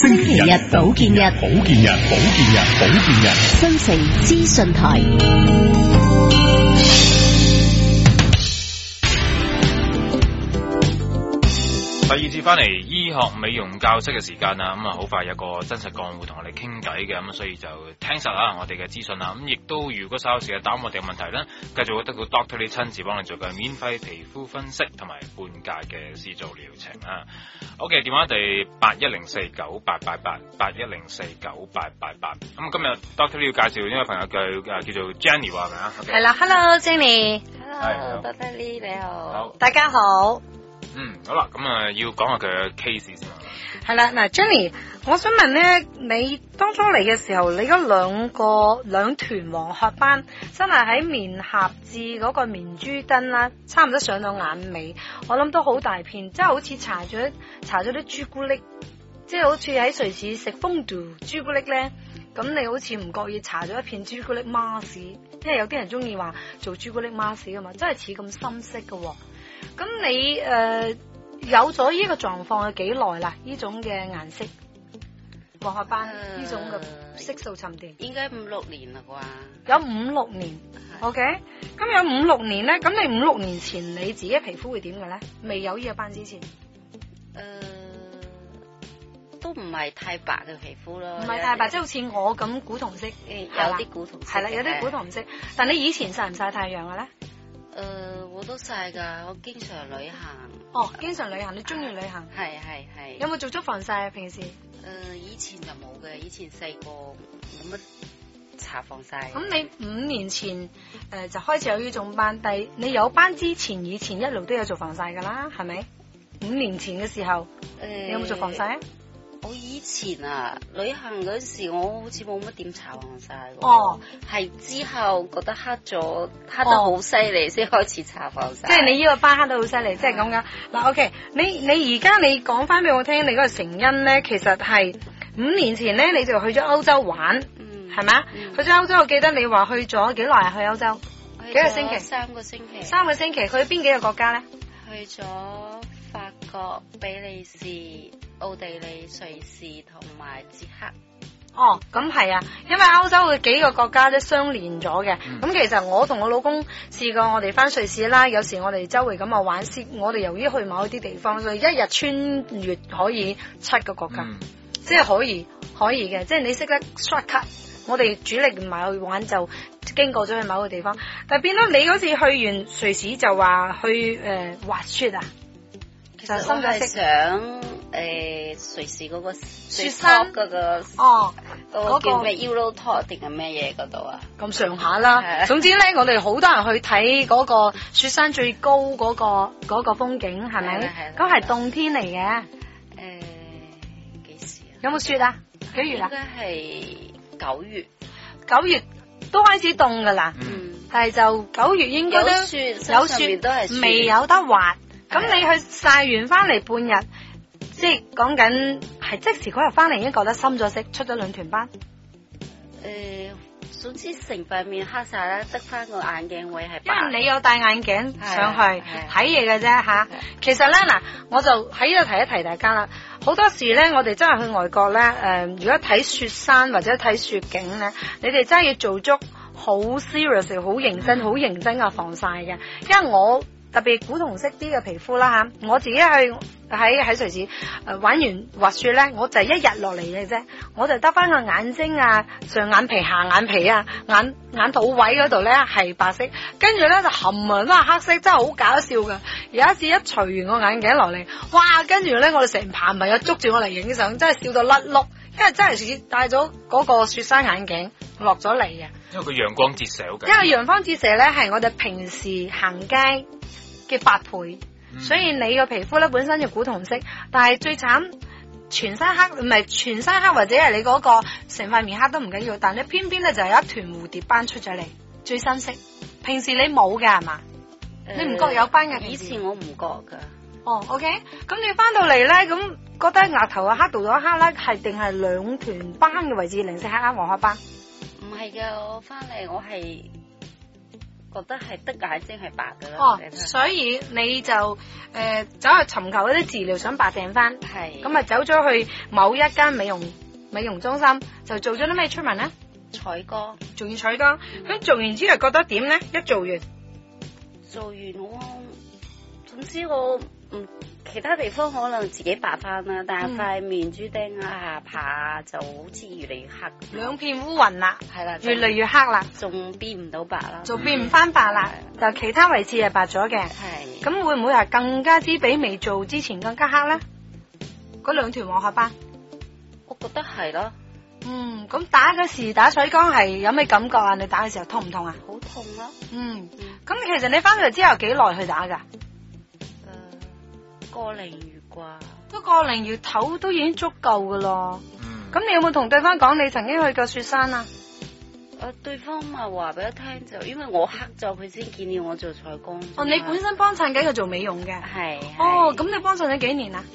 星期日保健日，新城資訊台。 第二節翻嚟醫學美容教室嘅時間啦，咁啊好快有個真實個案會同我哋傾偈嘅，咁所以就聽實啦我哋嘅資訊啦，咁亦都如果稍後時間答我哋嘅問題咧，繼續會得到 Doctor Lee 親自幫你做嘅免費皮膚分析同埋半價嘅試做療程啊。OK， 電話第81049888，81049888。咁今日 Doctor Lee 要介紹呢位朋友叫做 Jenny 係咪啊？ 係啦 ，Hello 係 Jenny，Hello Doctor Lee 你好， 好， 大家好。 好啦，咁啊要講下佢嘅 case 先。 係啦，嗱 Jenny，我想問咧，你當初嚟嘅時候，你嗰兩團黃褐斑，真係喺面頰至嗰個面珠燈啦，差唔多上到眼尾，我諗都好大片，即係好似搽咗啲朱古力，即係好似喺瑞士食豐度朱古力咧，咁你好似唔覺意搽咗一片朱古力 mask， 因為有啲人中意話做朱古力 mask 噶嘛，真係似咁深色噶。咁你有咗呢個狀況係幾耐啦？呢種嘅顏色黃褐斑呢種嘅色素沉澱， 應該5-6年啦啩。 有5-6年 ，OK。咁有5-6年咧，咁你5-6年前你自己皮膚會點嘅咧？未有呢個斑之前， 都唔係太白嘅皮膚咯， 唔係太白，即係好似我咁古銅色， 有啲古銅色， 係啦，有啲古銅色。但你以前曬唔曬太陽嘅咧？ 我都曬㗎，我經常旅行。 哦，經常旅行，你中意旅行？ 係。 有冇做足防曬啊？平時？ 以前就冇嘅，以前細個冇乜搽防曬。 咁你5年前就開始有呢種斑，但係你有斑之前，以前一路都有做防曬㗎啦，係咪？5年前嘅時候，你有冇做防曬啊？ 我以前啊，旅行嗰時我好似冇乜點搽防曬。 哦， 係之後覺得黑得好犀利，先開始搽防曬。 即係你呢個斑黑得好犀利，即係咁㗎。嗱，OK，你而家你講翻俾我聽，你嗰個成因咧，其實係5年前咧，你就去咗歐洲玩，係咪啊？去咗歐洲，我記得你話去咗幾耐啊？去歐洲幾個星期 ？3個星期。 3個星期，去邊幾個國家咧？ 去咗法國、比利時、奧地利、瑞士同埋捷克。 哦，咁係啊，因為歐洲嘅幾個國家都相連咗嘅。咁其實我同我老公試過，我哋翻瑞士啦，有時我哋周圍咁啊玩，我哋由於去某一啲地方，所以一日穿越可以7個國家，即係可以嘅，即係你識得 shortcut。我哋主力唔係去玩，就經過咗去某個地方。但係變咗你嗰次去完瑞士就話去滑雪啊？ 其實我係想瑞士嗰個雪山嗰個嗰個叫咩 Eurotour 定係咩嘢嗰度啊？ 咁上下啦。總之咧，我哋好多人去睇嗰個雪山最高嗰個風景，係咪？咁係冬天嚟嘅。 幾時啊？ 有冇雪啊？幾月啊？ 應該係9月。 9月都開始凍噶啦。但係就9月應該都有雪，未有得滑。咁你去曬完翻嚟半日，即係講緊係即時嗰日翻嚟已經覺得深咗色，出咗2團斑。 總之成塊面黑晒啦，得翻個眼鏡位係白。 因為你有戴眼鏡上去睇嘢嘅啫吓。其實咧嗱，我就喺呢度提一提大家啦。好多時咧，我哋真係去外國咧，如果睇雪山或者睇雪景咧，你哋真係要做足好 serious、好認真嘅防曬嘅，因為我。特別古銅色啲嘅皮膚啦吓，我自己去喺瑞士玩完滑雪咧，我就一日落嚟嘅啫，我就得翻個眼睛啊、上眼皮、下眼皮啊、眼肚位嗰度咧係白色，跟住咧就冚唪唥都係黑色，真係好搞笑噶。有一次一除完個眼鏡落嚟，哇！跟住咧我哋成排朋友捉住我嚟影相，真係笑到甩碌，因為真係似戴咗嗰個雪山眼鏡落咗嚟嘅。 因為佢陽光折射好緊。 因為陽光折射咧係我哋平時行街嘅8倍，所以你個皮膚咧本身就古銅色，但係最慘全身黑，唔係全身黑或者係你嗰個成塊面黑都唔緊要，但係偏偏咧就有一團蝴蝶斑出咗嚟，最深色。平時你冇嘅係嘛？你唔覺有斑嘅？ 以前我唔覺噶。 哦 ，OK， 咁你翻到嚟咧，咁覺得額頭啊黑到咗黑咧，係定係2團斑嘅位置零舍黑黃褐斑？ 唔係嘅，我翻嚟我係覺得係得眼睛係白㗎啦。 哦，所以你就走去尋求嗰啲治療，想白淨翻。 係。 咁啊走咗去某一間美容中心，就做咗啲咩出問咧？ 彩光。 做完彩光，咁做完之後覺得點咧？一做完我，總之我其他地方可能自己白翻啦，但係塊面珠釘啊、下巴就好似越嚟越黑。 兩片烏雲啦， 係啦， 越嚟越黑啦， 仲變唔到白啦， 就變唔翻白啦，就其他位置係白咗嘅。 係。 咁會唔會係更加之比未做之前更加黑咧？嗰兩條黃褐斑， 我覺得係咯。 咁打嗰時打彩光係有咩感覺啊？你打嘅時候痛唔痛啊？ 好痛咯。 咁其實你翻去之後幾耐去打噶 ？1個零月啩。 都1個零月頭都已經足夠噶咯。咁你有冇同對方講你曾經去過雪山啊？ 對方咪話俾我聽，就因為我黑咗，佢先建議我做彩光。 哦，你本身幫襯緊佢做美容嘅。 係。 哦，咁你幫襯咗幾年啊？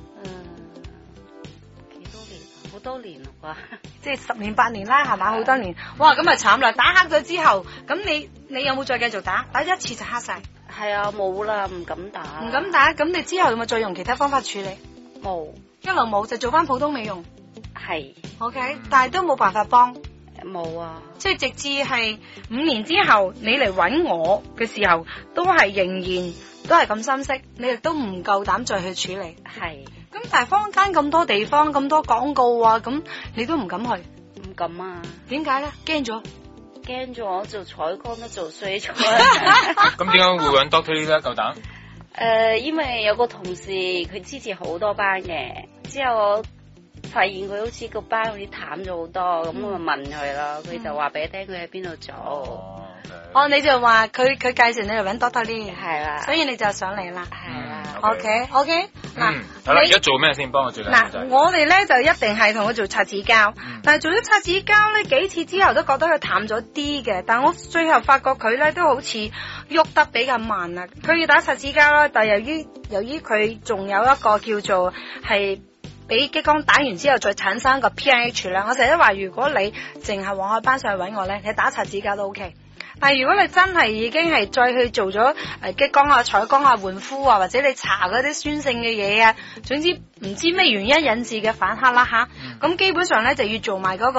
好多年啦啩， 即係10年8年啦，係嘛？好多年，哇！咁啊慘啦！打黑咗之後，咁你有冇再繼續打？打一次就黑晒。 係啊，冇啦，唔敢打。 唔敢打，咁你之後有冇再用其他方法處理？ 冇， 一路冇就做翻普通美容。 係。 OK，但係都冇辦法幫。 冇啊。即係直至係5年之後，你嚟揾我嘅時候，都係仍然都係咁深色，你亦都唔夠膽再去處理。 係。 咁但係坊間咁多地方咁多廣告啊，咁你都唔敢去？ 唔敢啊！ 點解咧？驚咗？ 驚咗做彩光都做衰咗。 咁點解會揾 Doctor Lee 咧？夠膽？ 因為有個同事佢之前好多班嘅，之後我發現佢好似個班好似淡咗好多，咁我就問佢啦，佢就話俾你聽佢喺邊度做。 哦，你就話佢介紹你嚟揾 Doctor Lee， 係啦， 所以你就上嚟啦。 係啦。 OK，嗱， 好啦，而家做咩先？幫我最嗱，我哋咧就一定係同佢做擦紙膠，但係做咗擦紙膠咧幾次之後都覺得佢淡咗啲嘅，但我最後發覺佢咧都好似喐得比較慢啦。佢要打擦紙膠啦，但係由於佢仲有一個叫做係俾激光打完之後再產生個 PIH 啦。我成日都話，如果你淨係黃褐斑上去揾我咧，你打擦紙膠都 OK。但係如果你真係已經係再去做咗激光啊、彩光啊、換膚啊，或者你搽嗰啲酸性嘅嘢啊，總之唔知咩原因引致嘅反黑啦吓，咁基本上咧就要做埋嗰個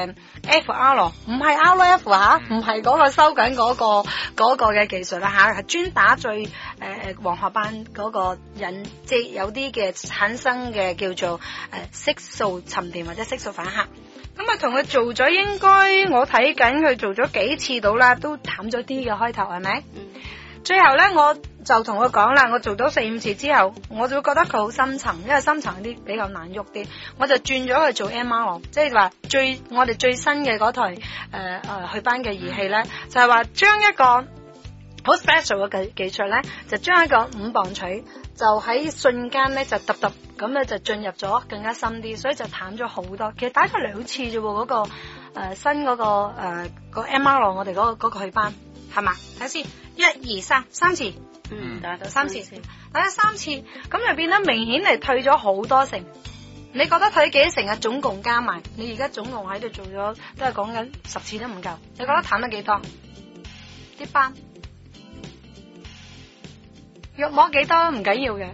FR，唔係 RF 吓，唔係嗰個收緊嗰個嘅技術啦吓，係專打最黃褐斑嗰個即係有啲嘅產生嘅叫做色素沉澱或者色素反黑。咁啊，同佢做咗應該我睇緊佢做咗幾次到啦，都淡咗啲嘅開頭係咪？最後咧，我就同佢講啦，我做咗4、5次之後，我就會覺得佢好深層，因為深層啲比較難喐啲，我就轉咗去做 MR， 即係話我哋最新嘅嗰台祛斑嘅儀器咧，就係話將一個好 special 嘅技術咧，就將一個5磅錘就喺瞬間咧就揼咁咧就進入咗更加深啲，所以就淡咗好多。其實打咗2次啫喎，嗰個新嗰個 MR 我哋嗰個祛斑係嘛？睇先，1、2、3次，打咗3次，打咗3次，咁就變得明顯係退咗好多成。你覺得退幾多成啊？總共加埋，你而家總共喺度做咗都係講緊10次都唔夠。你覺得淡咗幾多？啲斑肉膜幾多唔緊要嘅。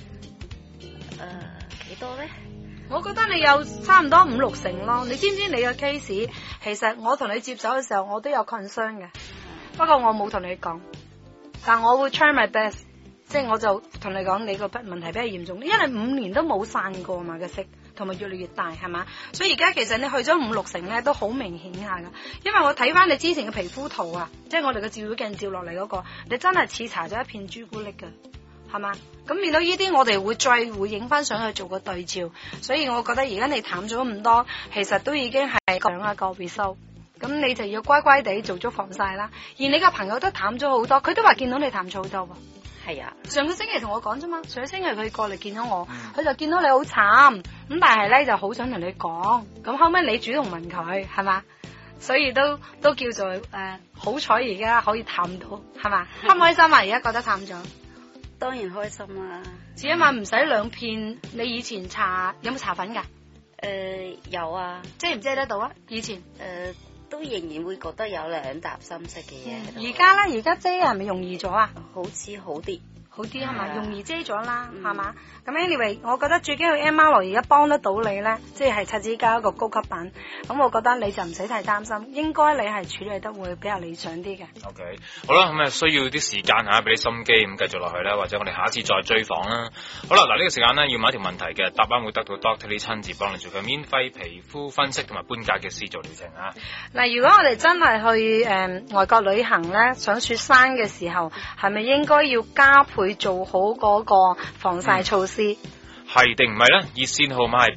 幾多咧？ 我覺得你有差唔多5、6成咯。你知唔知你嘅 case？其實我同你接手嘅時候，我都有 concern 嘅，不過我冇同你講。但我會 try my best， 即係我就同你講，你個問題比較嚴重，因為5年都冇散過嘛嘅色，同埋越嚟越大係嘛，所以而家其實你去咗5、6成咧都好明顯下噶。因為我睇翻你之前嘅皮膚圖啊，即係我哋嘅照妖鏡照落嚟嗰個，你真係似搽咗一片朱古力噶。係嘛？咁面到呢啲，我哋會再影翻上去做個對照，所以我覺得而家你淡咗咁多，其實都已經係上一個 result。咁你就要乖乖地做足防曬啦。而你個朋友都淡咗好多，佢都話見到你淡咗好多喎。 係啊， 上個星期同我講啫嘛，上個星期佢過嚟見到我，佢就見到你好慘，咁但係咧就好想同你講，咁後尾你主動問佢係嘛，所以都叫做好彩而家可以淡到係嘛，開唔開心啊？而家覺得淡咗。 當然開心啦！ 只一晚唔使2片，你以前搽有冇搽粉㗎？ 有啊， 遮唔遮得到啊？以前都仍然會覺得有兩笪深色嘅嘢喺度。 而家咧，而家遮係咪容易咗啊？ 好似好啲。 好啲係嘛，容易遮咗啦， 嗯係嘛？咁 anyway，我覺得最緊要 MR 而家幫得到你咧，即係擦指甲一個高級版。咁我覺得你就唔使太擔心，應該你係處理得會比較理想啲嘅。 OK， 好啦，咁啊需要啲時間嚇，俾啲心機咁繼續落去啦，或者我哋下一次再追訪啦。好啦，嗱呢個時間咧要問一條問題嘅，答啱會得到 Dr. Lee 親自幫你做嘅免費皮膚分析同埋搬家嘅師做療程啊。 嗱，如果我哋真係去外國旅行咧，上雪山嘅時候，係咪應該要加倍做好嗰個防曬措施？ 係定唔係咧？熱線號碼係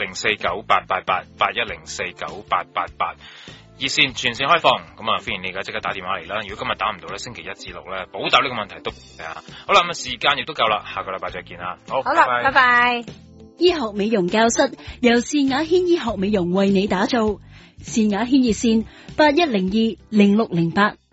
8104988881049888，熱線全線開放，咁啊歡迎你而家即刻打電話嚟啦。如果今日打唔到咧，星期一至六咧補答呢個問題都啊。好啦，咁啊時間亦都夠啦，下個禮拜再見啦。好啦，拜拜。 醫學美容教室由善雅軒醫學美容為你打造，善雅軒熱線81020608。